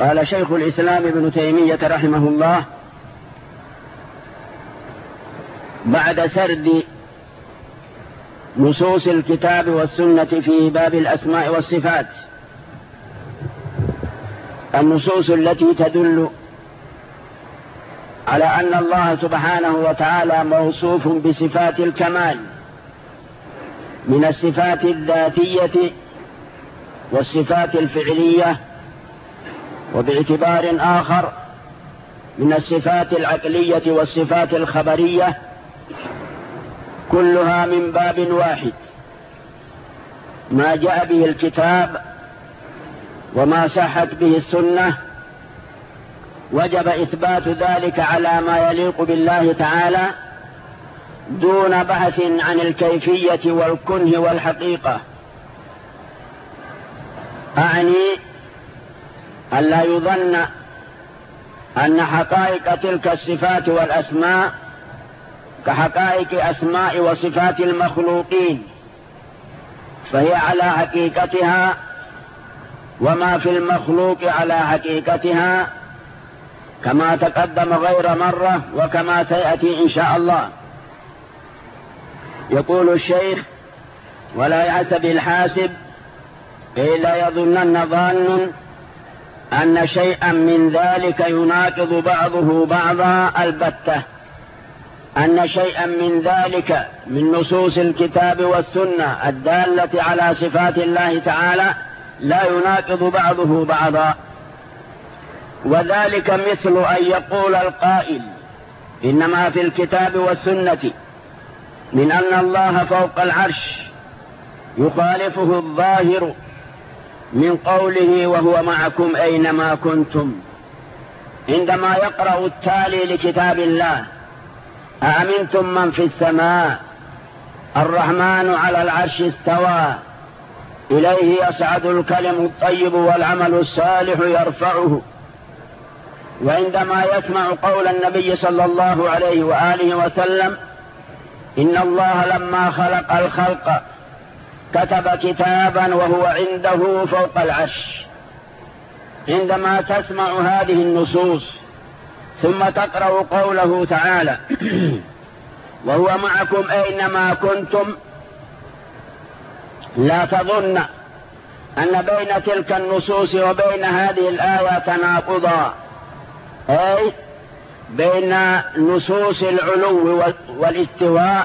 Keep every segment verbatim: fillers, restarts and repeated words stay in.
قال شيخ الإسلام ابن تيمية رحمه الله بعد سرد نصوص الكتاب والسنة في باب الأسماء والصفات، النصوص التي تدل على أن الله سبحانه وتعالى موصوف بصفات الكمال من الصفات الذاتية والصفات الفعلية، وباعتبار آخر من الصفات العقلية والصفات الخبرية، كلها من باب واحد، ما جاء به الكتاب وما صحت به السنة وجب إثبات ذلك على ما يليق بالله تعالى دون بحث عن الكيفية والكنه والحقيقة. أعني أن لا يظن أن حقائق تلك الصفات والأسماء كحقائق أسماء وصفات المخلوقين، فهي على حقيقتها وما في المخلوق على حقيقتها، كما تقدم غير مرة وكما سيأتي إن شاء الله. يقول الشيخ: ولا يحسب الحاسب إلا يظنن ظان أن شيئا من ذلك يناقض بعضه بعضا البتة، أن شيئا من ذلك من نصوص الكتاب والسنة الدالة على صفات الله تعالى لا يناقض بعضه بعضا. وذلك مثل أن يقول القائل: إنما في الكتاب والسنة من أن الله فوق العرش يخالفه الظاهر من قوله وهو معكم أينما كنتم، عندما يقرأ التالي لكتاب الله: أأمنتم من في السماء الرحمن على العرش استوى إليه يصعد الكلم الطيب والعمل الصالح يرفعه. وعندما يسمع قول النبي صلى الله عليه وآله وسلم: إن الله لما خلق الخلق كتب كتابا وهو عنده فوق العرش. عندما تسمع هذه النصوص ثم تقرأ قوله تعالى: وهو معكم أينما كنتم، لا تظن أن بين تلك النصوص وبين هذه الآية تناقضا، أي بين نصوص العلو والاستواء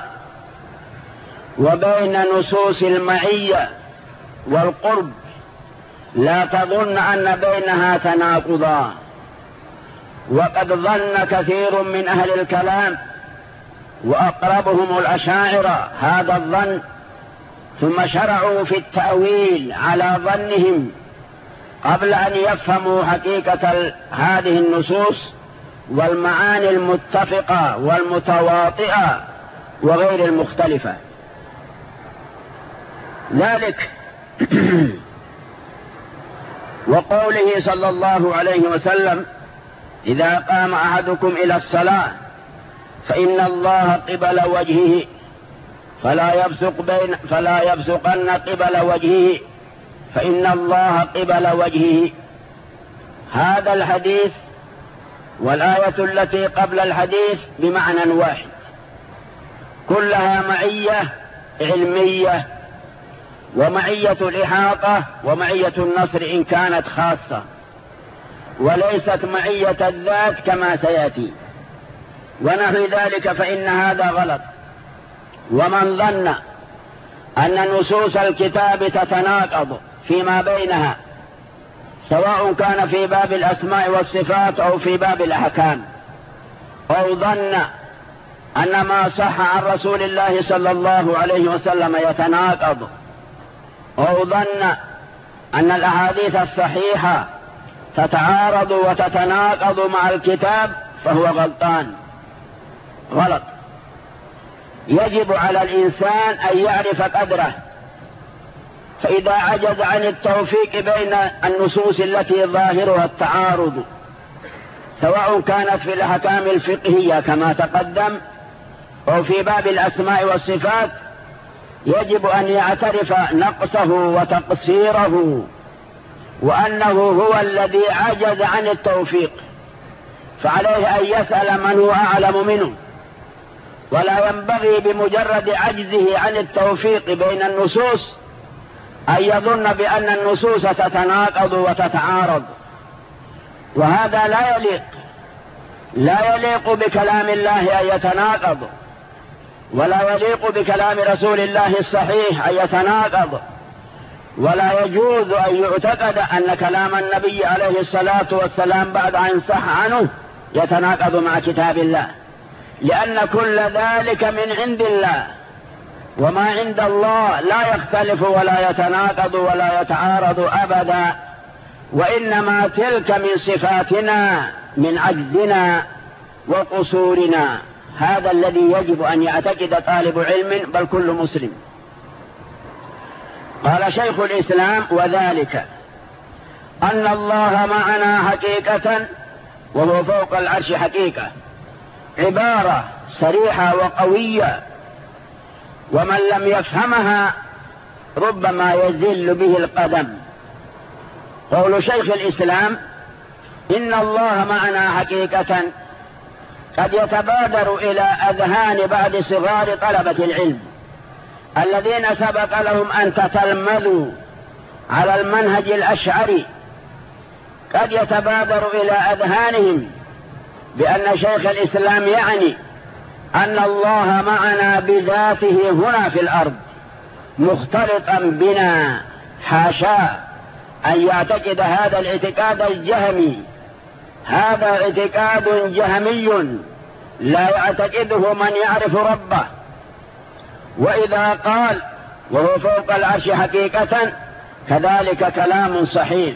وبين نصوص المعية والقرب، لا تظن أن بينها تناقضا. وقد ظن كثير من أهل الكلام وأقربهم الأشاعرة هذا الظن، ثم شرعوا في التأويل على ظنهم قبل أن يفهموا حقيقة هذه النصوص والمعاني المتفقة والمتواطئة وغير المختلفة. ذلك وقوله صلى الله عليه وسلم: إذا قام أحدكم إلى الصلاة فإن الله قبل وجهه فلا يبصق بين فلا يبصقن قبل وجهه فإن الله قبل وجهه. هذا الحديث والآية التي قبل الحديث بمعنى واحد، كلها معية علمية، ومعية الإحاطة ومعية النصر إن كانت خاصة، وليست معية الذات كما سيأتي. ونحو ذلك فإن هذا غلط. ومن ظن أن نصوص الكتاب تتناقض فيما بينها، سواء كان في باب الأسماء والصفات أو في باب الأحكام، أو ظن أن ما صح عن رسول الله صلى الله عليه وسلم يتناقض، أو ظن أن الأحاديث الصحيحة تتعارض وتتناقض مع الكتاب، فهو غلطان غلط. يجب على الإنسان أن يعرف قدره، فإذا عجز عن التوفيق بين النصوص التي ظاهرها التعارض، سواء كانت في الأحكام الفقهية كما تقدم أو في باب الأسماء والصفات، يجب أن يعترف نقصه وتقصيره وأنه هو الذي عجز عن التوفيق، فعليه أن يسأل من هو أعلم منه، ولا ينبغي بمجرد عجزه عن التوفيق بين النصوص أن يظن بأن النصوص تتناقض وتتعارض، وهذا لا يليق لا يليق بكلام الله أن يتناقض، ولا يليق بكلام رسول الله الصحيح أن يتناقض، ولا يجوز أن يعتقد أن كلام النبي عليه الصلاة والسلام بعد أن صح عنه يتناقض مع كتاب الله، لأن كل ذلك من عند الله، وما عند الله لا يختلف ولا يتناقض ولا يتعارض أبدا، وإنما تلك من صفاتنا من عجزنا وقصورنا. هذا الذي يجب أن يعتقد طالب علم بل كل مسلم. قال شيخ الإسلام: وذلك أن الله معنا حقيقة وهو فوق العرش حقيقة، عبارة صريحة وقوية، ومن لم يفهمها ربما يزل به القدم. قول شيخ الإسلام إن الله معنا حقيقة قد يتبادر إلى أذهان بعض صغار طلبة العلم الذين سبق لهم أن تتلمذوا على المنهج الأشعري، قد يتبادر إلى أذهانهم بأن شيخ الإسلام يعني أن الله معنا بذاته هنا في الأرض مختلطا بنا. حاشا أن يعتقد هذا الاعتقاد الجهمي، هذا اعتقاد جهمي لا يعتقده من يعرف ربه. وإذا قال وهو فوق العرش حقيقة كذلك كلام صحيح،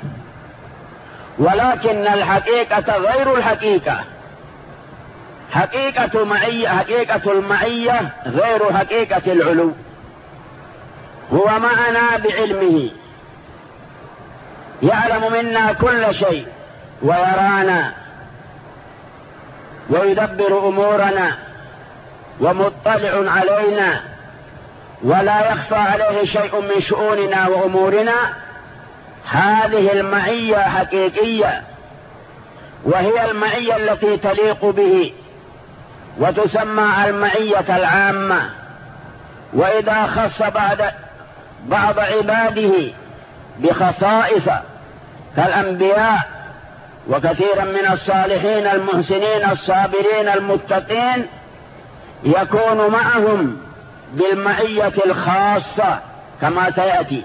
ولكن الحقيقة غير الحقيقة. حقيقة معية حقيقة المعية غير حقيقة العلو. هو معنا بعلمه، يعلم منا كل شيء ويرانا ويدبر أمورنا ومطلع علينا، ولا يخفى عليه شيء من شؤوننا وأمورنا. هذه المعية حقيقية، وهي المعية التي تليق به، وتسمى المعية العامة. وإذا خص بعد بعض عباده بخصائص كالأنبياء وكثيرا من الصالحين المحسنين الصابرين المتقين، يكون معهم بالمعية الخاصة كما سيأتي.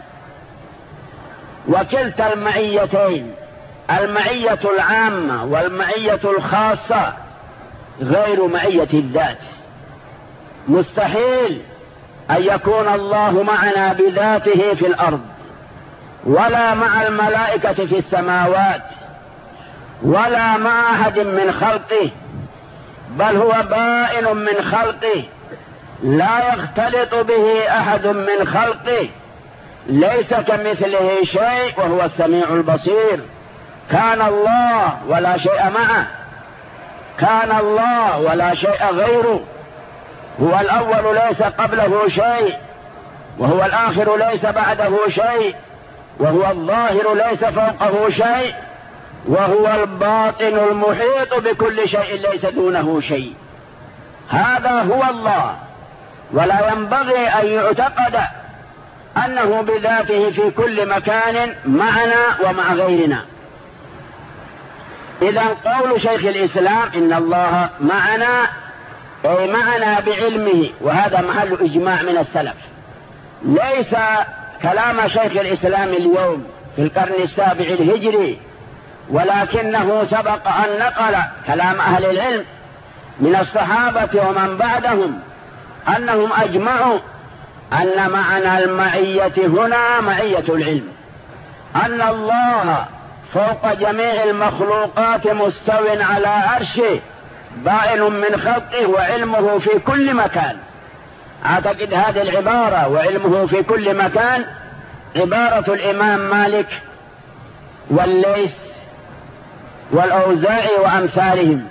وكلتا المعيتين، المعية العامة والمعية الخاصة، غير معية الذات. مستحيل أن يكون الله معنا بذاته في الأرض، ولا مع الملائكة في السماوات، ولا مع أحد من خلقه، بل هو بائن من خلقه، لا يختلط به أحد من خلقه، ليس كمثله شيء وهو السميع البصير. كان الله ولا شيء معه، كان الله ولا شيء غيره، هو الأول ليس قبله شيء، وهو الآخر ليس بعده شيء، وهو الظاهر ليس فوقه شيء، وهو الباطن المحيط بكل شيء ليس دونه شيء. هذا هو الله، ولا ينبغي أن يعتقد أنه بذاته في كل مكان معنا ومع غيرنا. إذا قول شيخ الإسلام إن الله معنا أي معنا بعلمه، وهذا محل إجماع من السلف، ليس كلام شيخ الإسلام اليوم في القرن السابع الهجري، ولكنه سبق أن نقل كلام أهل العلم من الصحابة ومن بعدهم أنهم أجمعوا أن معنى المعية هنا معية العلم، أن الله فوق جميع المخلوقات مستو على عرشه بائن من خلقه، وعلمه في كل مكان. أعتقد هذه العبارة وعلمه في كل مكان عبارة الإمام مالك والليث والأوزاعي وأمثالهم،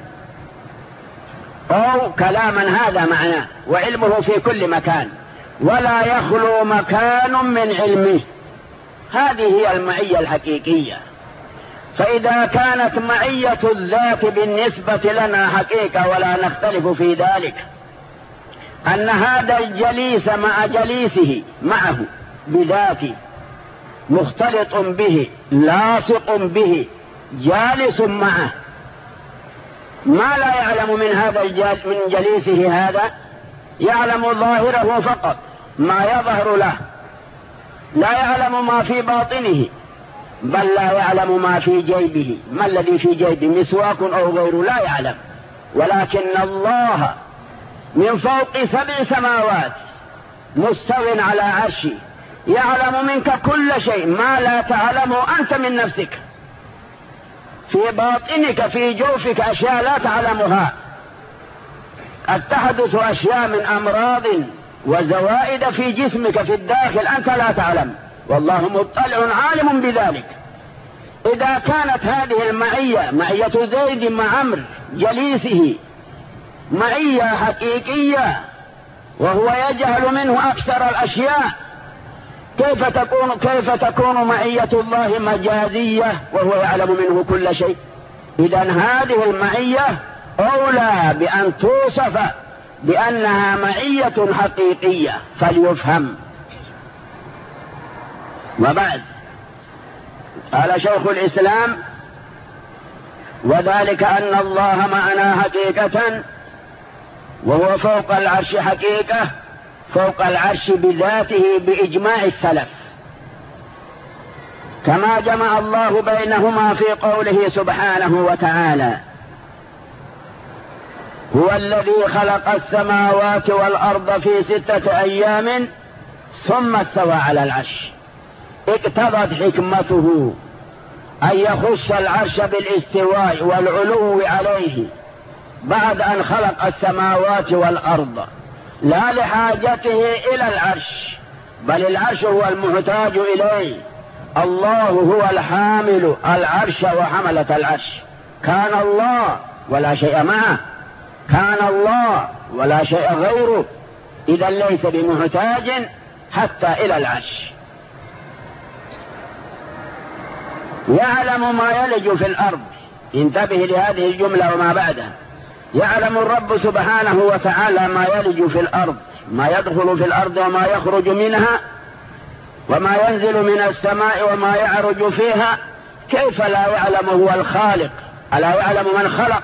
أو كلاما هذا معناه، وعلمه في كل مكان ولا يخلو مكان من علمه. هذه هي المعية الحقيقية. فإذا كانت معية الذات بالنسبة لنا حقيقة ولا نختلف في ذلك، أن هذا الجليس مع جليسه معه بذاته مختلط به لاصق به جالس معه، ما لا يعلم من هذا من جليسه هذا، يعلم ظاهره فقط ما يظهر له، لا يعلم ما في باطنه، بل لا يعلم ما في جيبه. ما الذي في جيبه؟ مسواك أو غيره؟ لا يعلم. ولكن الله من فوق سبع سماوات مستو على عرشه يعلم منك كل شيء ما لا تعلمه أنت من نفسك. في باطنك في جوفك أشياء لا تعلمها، قد تحدث أشياء من أمراض وزوائد في جسمك في الداخل أنت لا تعلم، والله مطلع عالم بذلك. إذا كانت هذه المعية معية زيد مع عمرو جليسه معية حقيقية وهو يجهل منه أكثر الأشياء، كيف تكون كيف تكون معية الله مجازية وهو يعلم منه كل شيء؟ إذن هذه المعية أولى بأن توصف بأنها معية حقيقية فليفهم. وبعد قال شيخ الإسلام: وذلك أن الله معنا حقيقة وهو فوق العرش حقيقة، فوق العرش بذاته بإجماع السلف، كما جمع الله بينهما في قوله سبحانه وتعالى: هو الذي خلق السماوات والأرض في ستة أيام ثم استوى على العرش. اقتضت حكمته أن يخص العرش بالاستواء والعلو عليه بعد أن خلق السماوات والأرض، لا لحاجته إلى العرش، بل العرش هو المحتاج إليه. الله هو الحامل العرش وحملة العرش. كان الله ولا شيء معه، كان الله ولا شيء غيره، إذا ليس بمحتاج حتى إلى العرش. يعلم ما يلج في الأرض، انتبه لهذه الجملة وما بعدها. يعلم الرب سبحانه وتعالى ما يلج في الأرض، ما يدخل في الأرض وما يخرج منها، وما ينزل من السماء وما يعرج فيها. كيف لا يعلم هو الخالق؟ ألا يعلم من خلق؟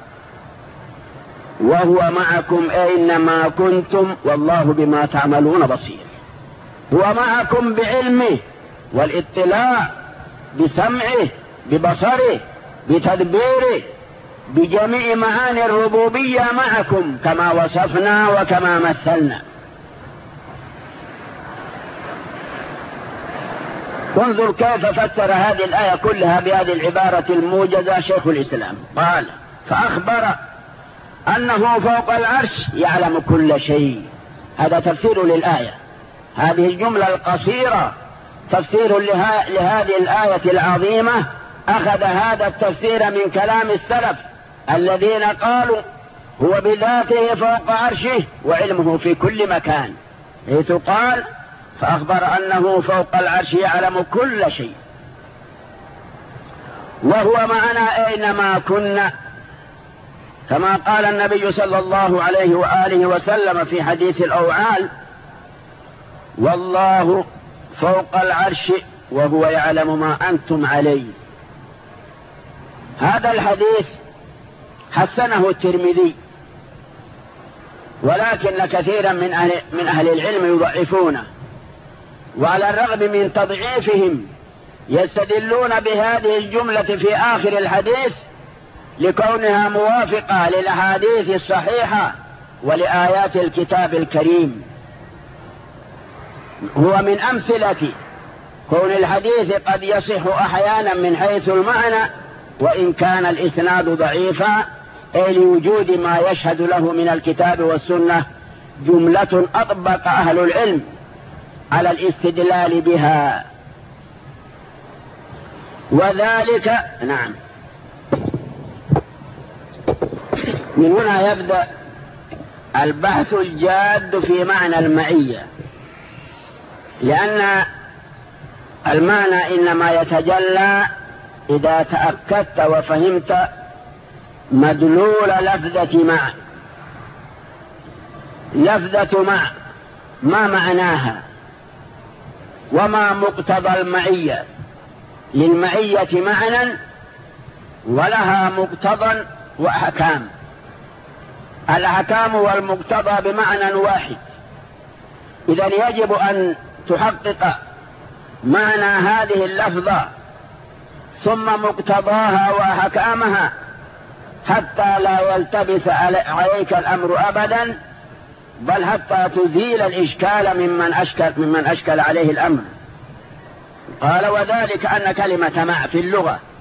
وهو معكم أينما كنتم والله بما تعملون بصير. هو معكم بعلمه والاطلاع، بسمعه، ببصره، بتدبيره، بجميع معاني الربوبية معكم كما وصفنا وكما مثلنا. انظر كيف فسر هذه الآية كلها بهذه العبارة الموجزة شيخ الإسلام. قال: فأخبر أنه فوق العرش يعلم كل شيء. هذا تفسير للآية. هذه الجملة القصيرة تفسير لها لهذه الآية العظيمة. أخذ هذا التفسير من كلام السلف الذين قالوا هو بذاته فوق عرشه وعلمه في كل مكان، حيث قال: فأخبر أنه فوق العرش يعلم كل شيء وهو معنا أينما كنا، كما قال النبي صلى الله عليه وآله وسلم في حديث الأوعال: والله فوق العرش وهو يعلم ما أنتم عليه. هذا الحديث حسنه الترمذي، ولكن كثيرا من أهل, من أهل العلم يضعفونه، وعلى الرغم من تضعيفهم يستدلون بهذه الجملة في آخر الحديث لكونها موافقة للأحاديث الصحيحة ولآيات الكتاب الكريم. هو من أمثلة كون الحديث قد يصح أحيانا من حيث المعنى وإن كان الإسناد ضعيفا، أي لوجود ما يشهد له من الكتاب والسنة جملة أطبق أهل العلم على الاستدلال بها. وذلك نعم من هنا يبدأ البحث الجاد في معنى المعية، لأن المعنى إنما يتجلى إذا تأكدت وفهمت مدلول لفظة مع. لفظة مع ما معناها وما مقتضى المعية؟ للمعية معنى ولها مقتضى وأحكام. الأحكام والمقتضى بمعنى واحد، إذن يجب أن تحقق معنى هذه اللفظة ثم مقتضاها وأحكامها حتى لا يلتبس عليك الأمر أبدا، بل حتى تزيل الإشكال ممن أشكل, ممن أشكل عليه الأمر. قال وذلك أن كلمة مع في اللغة